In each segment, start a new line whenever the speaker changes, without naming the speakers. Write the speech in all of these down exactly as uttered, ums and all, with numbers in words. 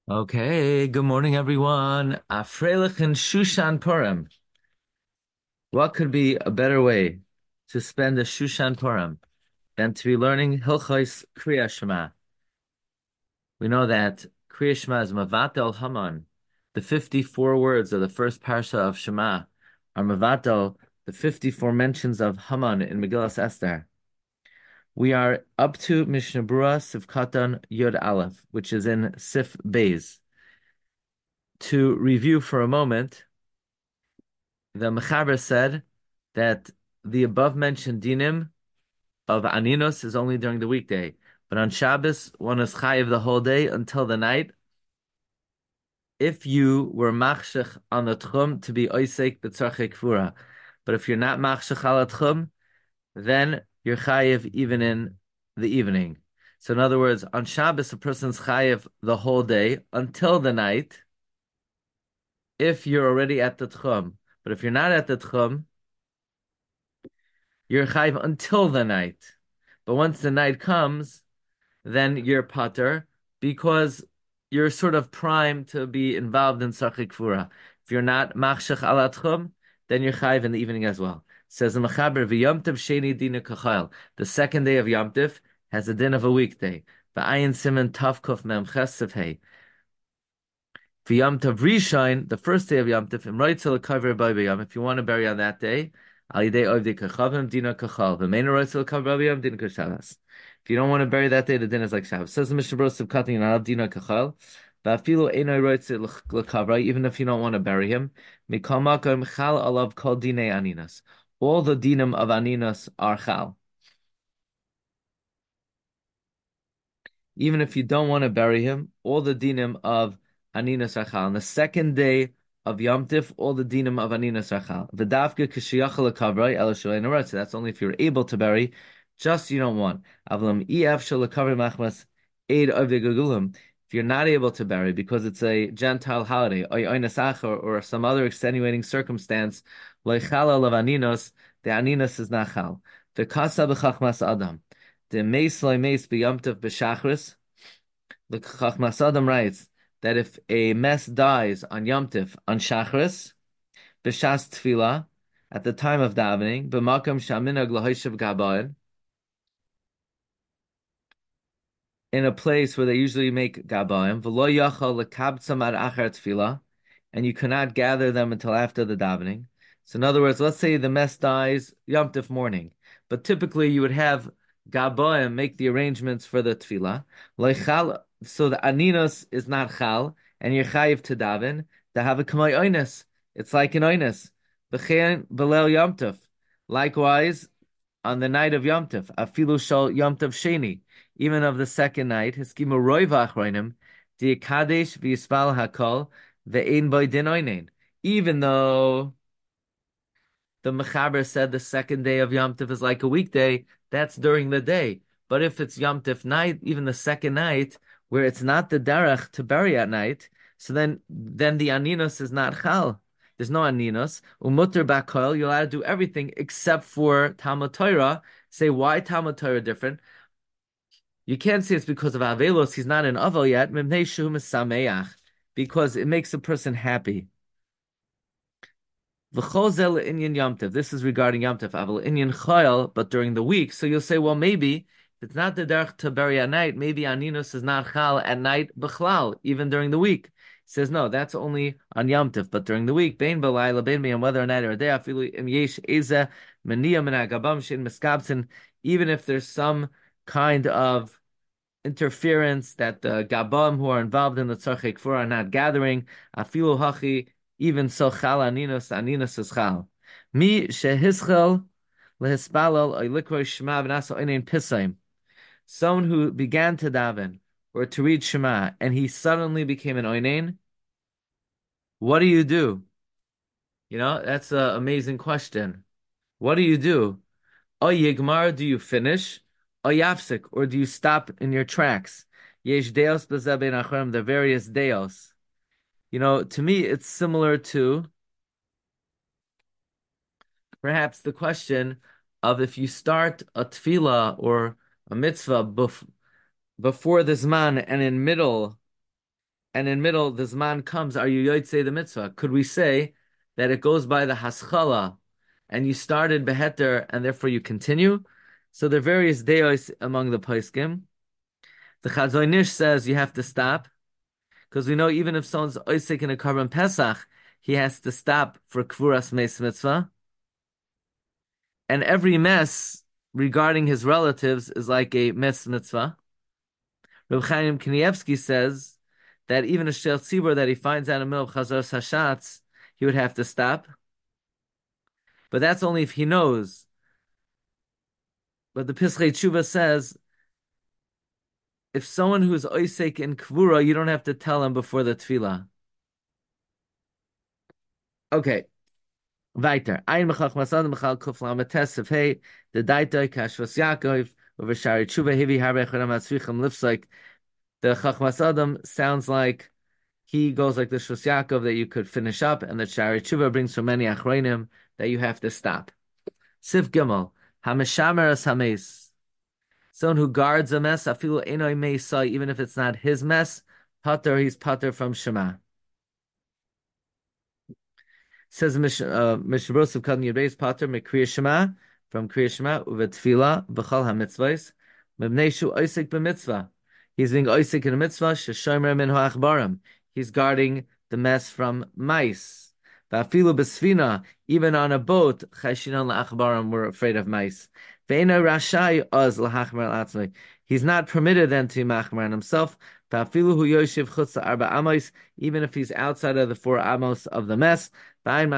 Okay, good morning, everyone. Afreilich and Shushan Purim. What could be a better way to spend a Shushan Purim than to be learning Hilchos Kriya Shema? We know that Kriya Shema is Mavatel Haman. The fifty-four words of the first parsha of Shema are Mavatel, the fifty-four mentions of Haman in Megillas Esther. We are up to Mishnah Berurah Sivkatan Yud Aleph, which is in Sif Beis. To review for a moment, the Mechaber said that the above-mentioned dinim of Aninos is only during the weekday, but on Shabbos one is chayiv the whole day until the night. If you were machshech on the tchum to be oisek b'tzarchei kfura, but if you're not machshech al tchum, then you're chayiv even in the evening. So in other words, on Shabbos a person's chayiv the whole day until the night. If you're already at the tchum, but if you're not at the tchum, you're chayiv until the night. But once the night comes, then you're pater because you're sort of primed to be involved in Sarchik Kfura. If you're not machshech al atchum, then you're chayiv in the evening as well. Says the Mechaber, v'yom tov sheni dina kachal. The second day of Yom Tov has a din of a weekday. V'ayin simen tav kuf mem ches hey. V'yom tov rishon, the first day of Yom Tov, im roitzel kaver b'yom. If you want to bury on that day, al yidei ovdei kachavim dina kachal. V'meinu roitzel kaver b'yom dina kashavas. If you don't want to bury that day, the din is like Shabbos. Says the Mishnah Berurah of cutting an dina kachal. V'afilu einay roitzel l'kavra, even if you don't want to bury him. Mikol makom chal alav kol dinei aninas. All the dinim of aninas are chal. Even if you don't want to bury him, all the dinim of Aninas Rachal. On the second day of Yom Tif, all the dinim of Aninas Rachal. V'davke k'shiyachal l'kavray el shalei. So that's only if you're able to bury, just you don't want. Avlam ef shel l'kavray machmas eid avdei gagulim. If you're not able to bury because it's a Gentile holiday, or, or some other extenuating circumstance, loichal of Aninos, the Aninos is not chal. The kasa b'chachmas adam. The meis loy meis b'yom tov b'shachris. The Chachmas Adam writes that if a mess dies on Yom Tov on Shachris, b'shas tefillah, at the time of davening, b'makam shaminag lahoyshav gabayin, in a place where they usually make gabayim, v'lo yachal lekabtzam ad achar tefillah, and you cannot gather them until after the davening. So in other words, let's say the mess dies Yom Tov morning, but typically you would have gabayim make the arrangements for the tefillah. Leichal, so the aninos is not chal, and you're chayiv to daven. To have a kamay oines, it's like an oines. B'chein b'leil Yom Tov. Likewise, on the night of Yom Tov, afilu shal Yom Tov sheni, even of the second night, hiskimu roiv achroinim, di kadesh v'yispal hakol ve'ein boy din oinen. Even though the Mechaber said the second day of Yom Tov is like a weekday, that's during the day. But if it's Yom Tov night, even the second night, where it's not the derech to bury at night, so then then the aninos is not chal. There's no aninos. Umutter bakol, you're allowed to do everything except for Talmud Torah. Say, why Talmud Torah different? You can't say it's because of Avelos, he's not an Avel yet, Mimnei Shu Sameach, because it makes a person happy. V'chozel inyan Yom Tov. This is regarding Yom Tov. Aval inyan chayil, but during the week. So you'll say, well, maybe if it's not the derech to bury at night, maybe Aninus is not chal at night b'chlal, even during the week. He says, no, that's only on Yom Tov, but during the week, bein b'layla, bein b'yam, whether or night or day, afilu im yesh eze meniyah min hagabam shin miskabsin, even if there's some kind of interference that the Gabam who are involved in the Tzarchei Kfur are not gathering. Afilu hachi, even so chal aninos, aninos is chal. Mi shehischel lehispalel oy likroy shema v'nasa oinein pisaim. Someone who began to daven or to read Shema and he suddenly became an oinein, what do you do? You know, that's an amazing question. What do you do? O yigmar, do you finish? O yafsik, or do you stop in your tracks? Yesh deos b'zeh bein achronim, the various deos. You know, to me, it's similar to perhaps the question of if you start a tefillah or a mitzvah bef before the zman and in middle and in middle the Zman comes, are you Yotzei the mitzvah? Could we say that it goes by the Haskalah and you started Beheter and therefore you continue? So there are various deos among the Poskim. The Chazon Ish says you have to stop because we know even if someone's Oisik in a Karban Pesach, he has to stop for Kvuras Meis Mitzvah. And every mess regarding his relatives is like a Mes Mitzvah. Reb Chaim Kanievsky says that even a Shel Tzibur that he finds out in the middle of Chazar Sashatz, he would have to stop. But that's only if he knows. But the Pischei Tshuva says, if someone who's Oisek in Kvura, you don't have to tell him before the Tefillah. Okay. Weiter. Ein Mechach Masad Mechal Kuf Lamates of Hey, the Daitoi Kashvas Yaakov, over Shari Tshuva Hivi Harbe Chodam Hatzvichim lifts like the Chachmas Adam sounds like he goes like the Shus Yaakov that you could finish up, and the Shari Tshuva brings so many Achroinim that you have to stop. Sif Gimel, Hameshamer as Hames. Someone who guards a mess, Afilu Enoi Meisai, even if it's not his mess, Pater, he's Pater from Shema. Says Mishabros of Kadmi Yudbeis Pater, Mekriya Shema, from Kriya Shema, Uvetfila, B'chal HaMitzvahs, Mebneshu Oisik B'mitzvah. He's being Oisik in a mitzvah, Sheshomer Min Ha'achbarim. He's guarding the mess from mice. Va'afilu B'sfina, even on a boat, Chashinon La'achbarim, we're afraid of mice. Ve'ena Rashai Oz L'hachmer L'Atzmai. He's not permitted then to machmer on himself. Va'afilu Hu Yoshev Chutz Arba Amos, even if he's outside of the four amos of the mess. Okay.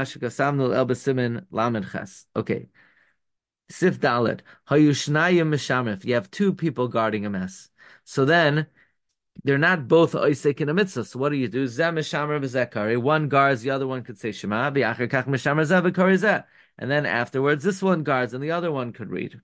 Sif Dalet. Hayushnayim Mishamif. You have two people guarding a mess. So then they're not both oisek in a mitzvah. So what do you do? Zeh Mishamer v'zekari. One guards, the other one could say Shema. V'acher kach Mishamer zeh v'kari zeh. And then afterwards, this one guards and the other one could read.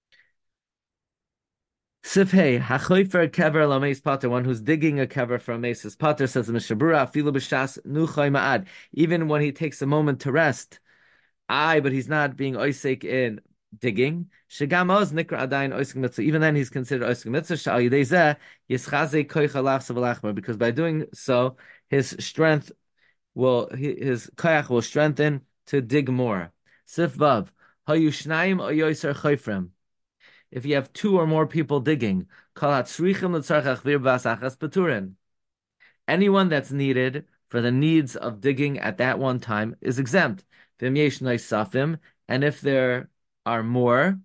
Sifhei hachoifer kever lameis pater, one who's digging a kever for a mace is pater, says the Mishabura afilu b'shas nuchay ma'ad. Even when he takes a moment to rest, I, but he's not being oisek in digging. Shegam oz nikra adayin oisek mitzvah. Even then, he's considered oisek mitzvah. Shal yidei zeh yischazei koich alachsa v'lachmer, because by doing so, his strength will his koyach will strengthen to dig more. Sif vav hayushnayim oyoser choifrem. If you have two or more people digging, anyone that's needed for the needs of digging at that one time is exempt. And if there are more,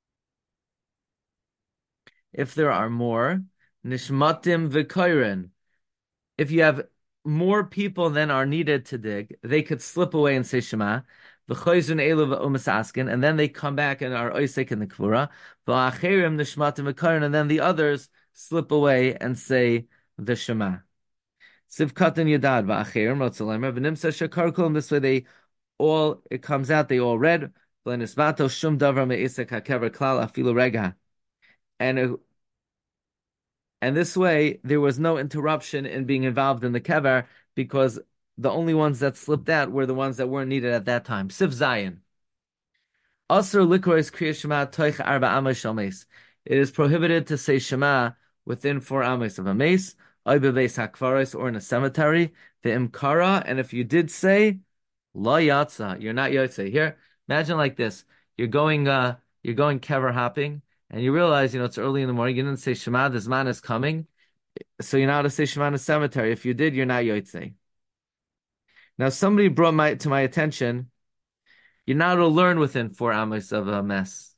if there are more, nishmatim v'koiren, if you have more people than are needed to dig, they could slip away and say Shema. V'choizun elu v'umasaskin, and then they come back and are oisek in the kvura. V'acherim nishmatim v'koiren, and then the others slip away and say the Shema. Sivkatan yadad v'acherim rotzalemer v'nimsa shakarkulim. This way they all, it comes out, they all read. V'nisvato shum davar me'isek hakever klal afilu rega. And it, and this way there was no interruption in being involved in the kever, because the only ones that slipped out were the ones that weren't needed at that time. Sif Zayin. Asr likrois kriya Shema toich arba amos shel meis. It is prohibited to say Shema within four amos of a mace, oy bebeis hakvaros, or in a cemetery, the imkara, and if you did say la yatsa, you're not yotze. Here, imagine like this: you're going, uh, you're going kever hopping, and you realize, you know, it's early in the morning. You didn't say Shema. The Zman is coming, so you're not to say Shema in a cemetery. If you did, you're not yotze. Now, somebody brought my to my attention, you're not to learn within four amos of a mess.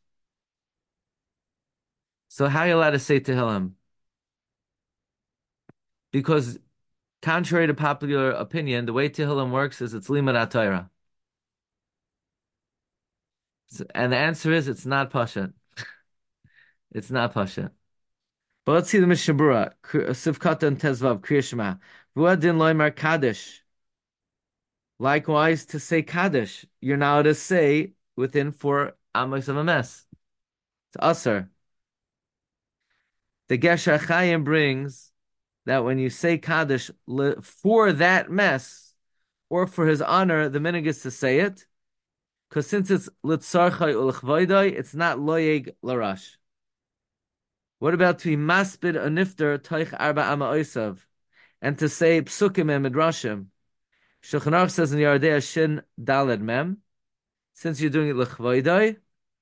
So how are you allowed to say Tehillim? Because contrary to popular opinion, the way Tehillim works is it's Limud HaTorah. And the answer is it's not Pashat. It's not Pashat. But let's see the Mishabura, Sivkata and Tezvav, Kriya Shema. V'uadin loymar Kaddish. Likewise, to say Kaddish, you're now to say within four amos of a mess. It's Asr. The Gesher Chaim brings that when you say Kaddish for that mess, or for his honor, the minhag is to say it, because since it's Litzarchai Ulchvoidai, it's not Loyeg Larash. What about to be Maspid a Nifter Toich Arba Ama Oisav? and to say psukim and midrashim. Shulchan Aruch says in Yardei Shin Daled Mem, since you're doing it l'chvoidai,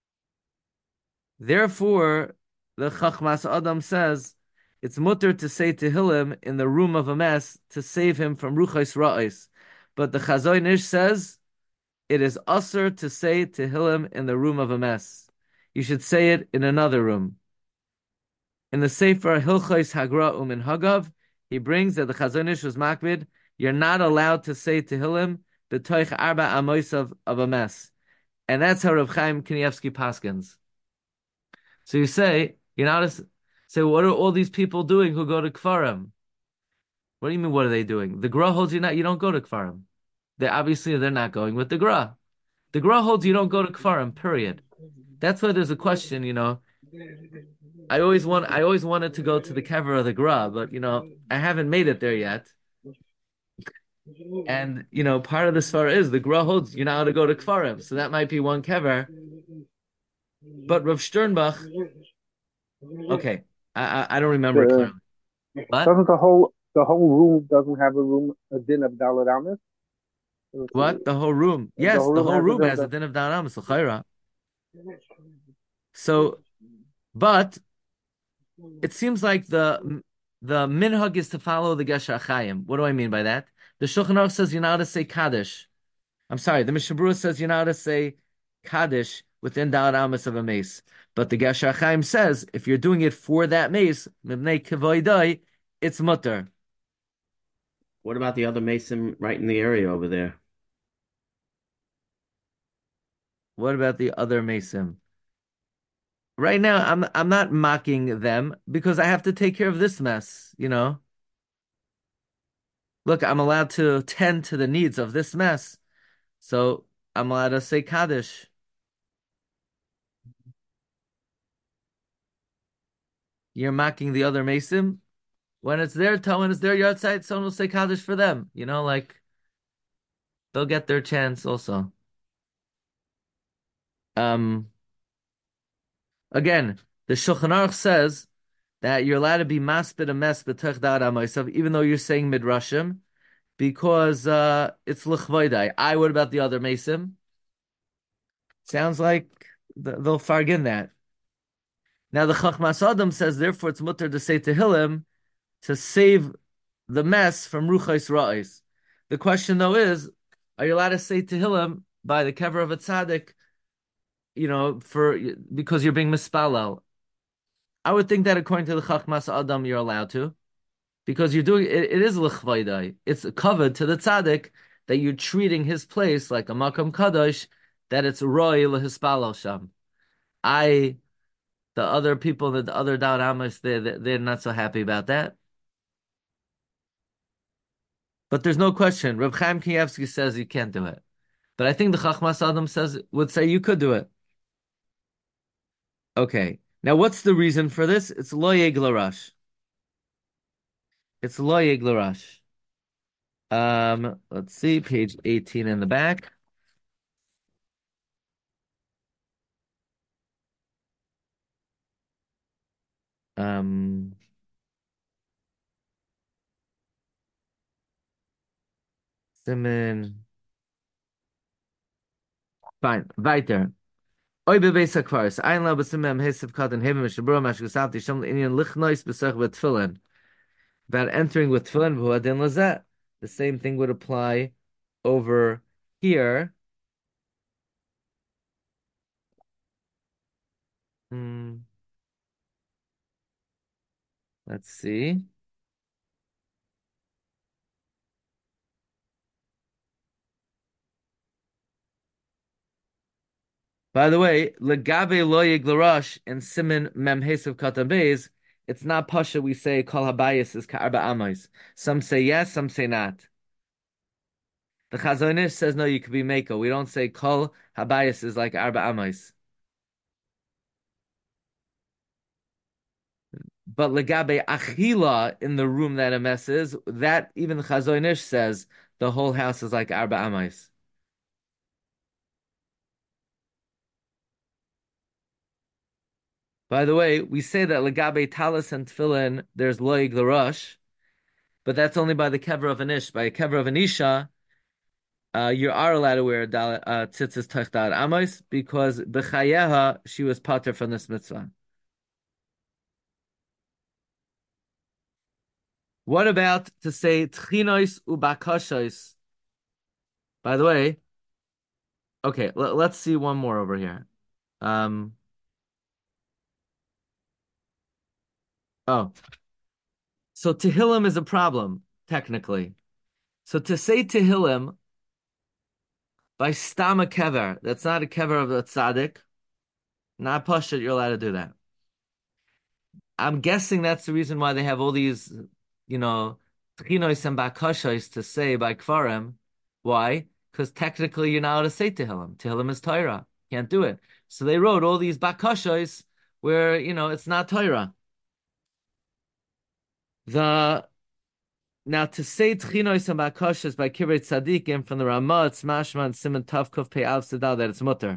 therefore the Chachmas Adam says it's mutter to say Tehillim in the room of a mess to save him from ruchais ra'is, but the Chazon Ish says it is usher to say Tehillim in the room of a mess. You should say it in another room. In the Sefer Hilchos Hagra Umin Hagav, he brings that the Chazon Ish was makbid. You're not allowed to say Tehillim b'toich arba amoisav of a mess, and that's how Rav Chaim Kanievsky paskins. So you say you're not a, say what are all these people doing who go to Kfarim? What do you mean? What are they doing? The Gra holds you not. You don't go to Kfarim. They obviously they're not going with the Gra. The Gra holds you don't go to Kfarim. Period. That's why there's a question. You know, I always want I always wanted to go to the kever of the Gra, but you know I haven't made it there yet. And you know part of the svara is the Gra holds you're not allowed to go to Kfarim, so that might be one kever. But Rav Sternbach, okay, I I, I don't remember
The,
clearly. What?
doesn't the whole the whole room doesn't have a room a din of Dalit Amis?
What? The whole room?
The
Yes,
whole
the
room
whole
has a
room
din of
has a
the.
din of Da'anam, L'chaira. So, but it seems like the the minhag is to follow the Gesher Chaim. What do I mean by that? The Shulchan Aruch says you're not allowed to say Kaddish. I'm sorry, the Mishnah Berurah says you're not allowed to say Kaddish within Da'at Amos of a mace. But the Gesher Chaim says if you're doing it for that mace, Mibnei Kivoidai, it's mutter.
What about the other Mason right in the area over there?
What about the other mason? Right now, I'm I'm not mocking them because I have to take care of this mess, you know. Look, I'm allowed to tend to the needs of this mess. So I'm allowed to say Kaddish. You're mocking the other Mason. When it's their time, when it's their yard site, someone will say Kaddish for them. You know, like they'll get their chance also. Um, again, the Shulchan Aruch says that you're allowed to be maspid a mess b'tech da'at ha'maisav, even though you're saying midrashim, because uh, it's l'chvoidai. I, what about the other Mason? Sounds like th- they'll fargin that. Now the Chachmas Adam says, therefore it's mutter to say Tehillim to save the mess from Ruchais Ra'is. The question though is, are you allowed to say Tehillim by the kever of a tzaddik, you know, for because you're being mispalel? I would think that according to the Chachmas Adam, you're allowed to, because you're doing it, it is l'chvaydai. It's covered to the tzaddik that you're treating his place like a makam kadosh, that it's roy lehispalel sham. I The other people, the other Dawud Amos, they're, they're not so happy about that. But there's no question. Reb Chaim Kanievsky says you can't do it. But I think the Chachmas Adam says would say you could do it. Okay. Now, what's the reason for this? It's lo yeglarash. It's lo yeglarash. Um, let's see, page eighteen in the back. Um, Simon. Fine. Weiter. Oy bebeis hakvaris. Ein la besimem hesiv katan hevim mishabura mashgasavti shem inyan lichnois besach betfilin. About entering with tefillin v'huadin lazet. The same thing would apply over here. Hmm, let's see. By the way, legabe lo yiglarash and simin mem hesav katan beis, it's not pasha. We say kol habayis is ka'arba amos. Some say yes, some say not. The Chazon Ish says no, you could be meko. We don't say kol habayis is like arba amos. But legabe achila in the room that a mess is, that even the Chazon Ish says the whole house is like arba amos. By the way, we say that legabe talis and tefillin, there's loig l'rosh, but that's only by the kever of an ish. By a kever of an isha, uh, you are allowed to wear dal uh, tzitzis tachtar amos because b'chayeha she was pater from this mitzvah. What about to say tchinois ubakashos? By the way, okay, l- let's see one more over here. Um, oh, so Tehillim is a problem, technically. So to say Tehillim by stama kever, that's not a kever of the tzaddik, not pashut, you're allowed to do that. I'm guessing that's the reason why they have all these, you know, tchinos and bakashos to say by kfarim. Why? Because technically you're not allowed to say Tehillim. Tehillim is Torah. Can't do it. So they wrote all these bakashos where, you know, it's not Torah. The Now to say tchinos and bakashos by kibbutz tzaddikim from the Ramah, it's mashma and siman tavkov pei alf sedal that it's mutter.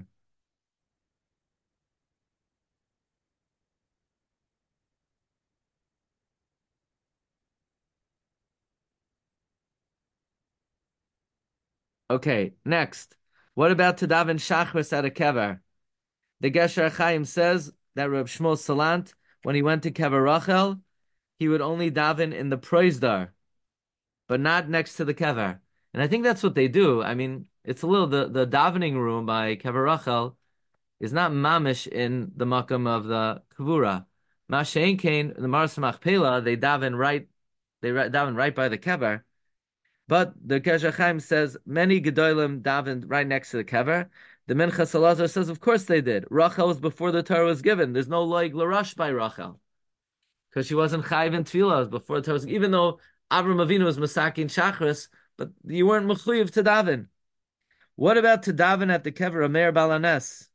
Okay, next. What about to daven shachris at a kever? The Gesher Chaim says that Reb Shmuel Salant, when he went to kever Rachel, he would only daven in the proisdar, but not next to the kever. And I think that's what they do. I mean, it's a little the, the davening room by kever Rachel is not mamish in the makam of the kavura. Mashein Kain, the Maras Machpelah, they daven right, they daven right by the kever. But the Kesher Chaim says many gedolim davened right next to the kever. The Minchas Elazar says, of course they did. Rachel was before the Torah was given. There's no loig l'rush by Rachel because she wasn't chayiv in tefillah before the Torah was. Even though Avram Avinu was masakin shachris, but you weren't mechuyev to daven. What about to daven at the kever of Meir Balanes?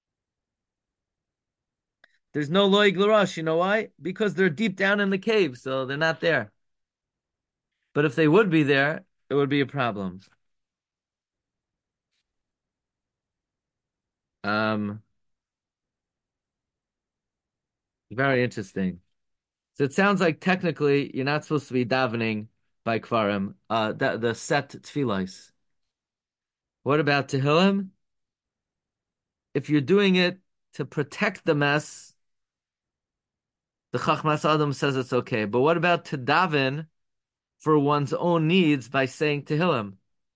There's no loig l'rush. You know why? Because they're deep down in the cave, so they're not there. But if they would be there, it would be a problem. Um, very interesting. So it sounds like technically you're not supposed to be davening by kvarim, uh, the, the set tefillos. What about Tehillim? If you're doing it to protect the mess, the Chachmas Adam says it's okay. But what about to daven for one's own needs by saying Tehillim?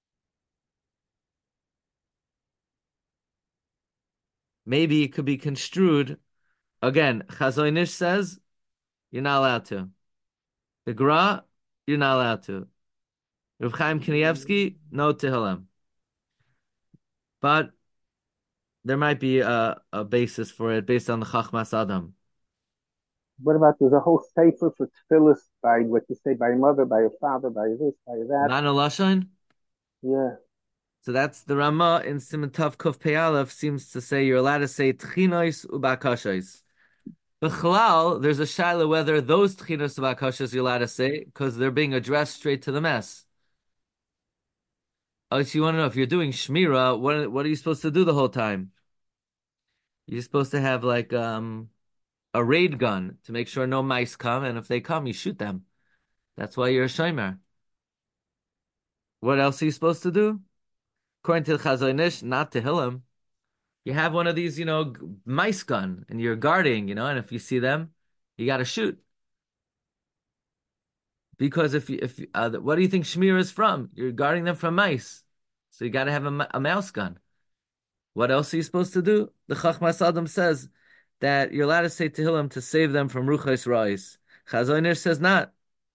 Maybe it could be construed. Again, Chazon Ish says you're not allowed to. The Gra, you're not allowed to. Rav Chaim Kanievsky, no Tehillim. But there might be a, a basis for it based on the Chachmas Adam.
What about there's a whole sefer for tefillas by what you say by your mother, by your father, by this, by that.
Manu Lashon?
Yeah.
So that's the Rama in Siman Tav Kuf Pei Aleph seems to say you're allowed to say tchinois ubakashos. B'chalal, there's a shaila whether those tchinos ubakashos you're allowed to say because they're being addressed straight to the mess. Oh, so you want to know if you're doing shmira, what what are you supposed to do the whole time? You're supposed to have like um a raid gun to make sure no mice come, and if they come, you shoot them. That's why you're a shomer. What else are you supposed to do? According to the Chazon Ish, not Tehillim. You have one of these, you know, mice gun, and you're guarding, you know, and if you see them, you got to shoot. Because if you, if uh, what do you think Shmir is from? You're guarding them from mice, so you got to have a, a mouse gun. What else are you supposed to do? The Chachmas Adam says that you're allowed to say Tehillim to save them from Ruchais Rais. Chazon Ish says not.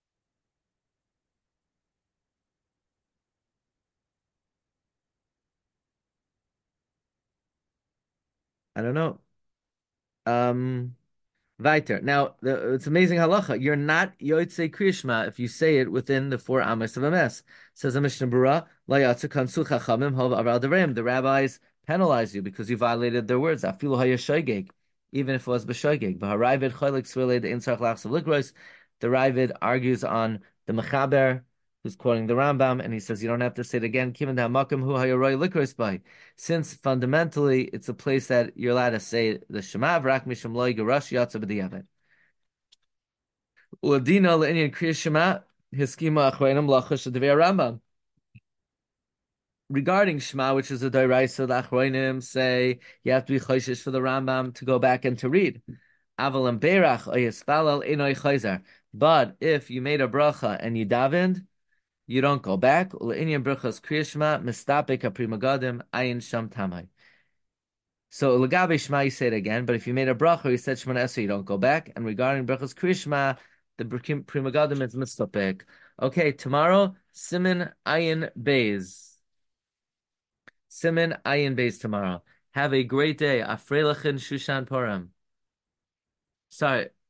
I don't know. Um, Weiter. Now, the, it's amazing halacha. You're not yotzei kriyishma if you say it within the four amos of a mess. Says the Mishnah Berurah, la yatsa kansu chachamim hov aval dereim. The rabbis penalize you because you violated their words. Afilu hayashogeg, even if it was b'shogeg. V'harayvid cholik swilei the insarch lachs of likros. The Ravid argues on the Mechaber, who's quoting the Rambam, and he says you don't have to say it again. Kimin ha'makom hu hayaroy likros by. Since fundamentally it's a place that you're allowed to say the Shema v'rak mishum loy garash yatsa b'diavad. Uladina le'inyan kriya Shema Hiskima achreinim lachash devei Rambam. Regarding Shema, which is a doraisa, the achroinim say you have to be choishish for the Rambam to go back and to read. Aval and berach oyispalal inoi chayzer. But if you made a bracha and you davened, you don't go back. Uleinian brachas kriyashma mistapek aprimagadim ayin sham tamai. So legabe Shema, you say it again. But if you made a bracha, you said Shemona Esrei, you don't go back. And regarding brachas kriyashma, the primagadim is mistapek. Okay, tomorrow Simin ayin beis. Simin ayin beis tomorrow. Have a great day. Afreilachin Shushan Purim. Sorry.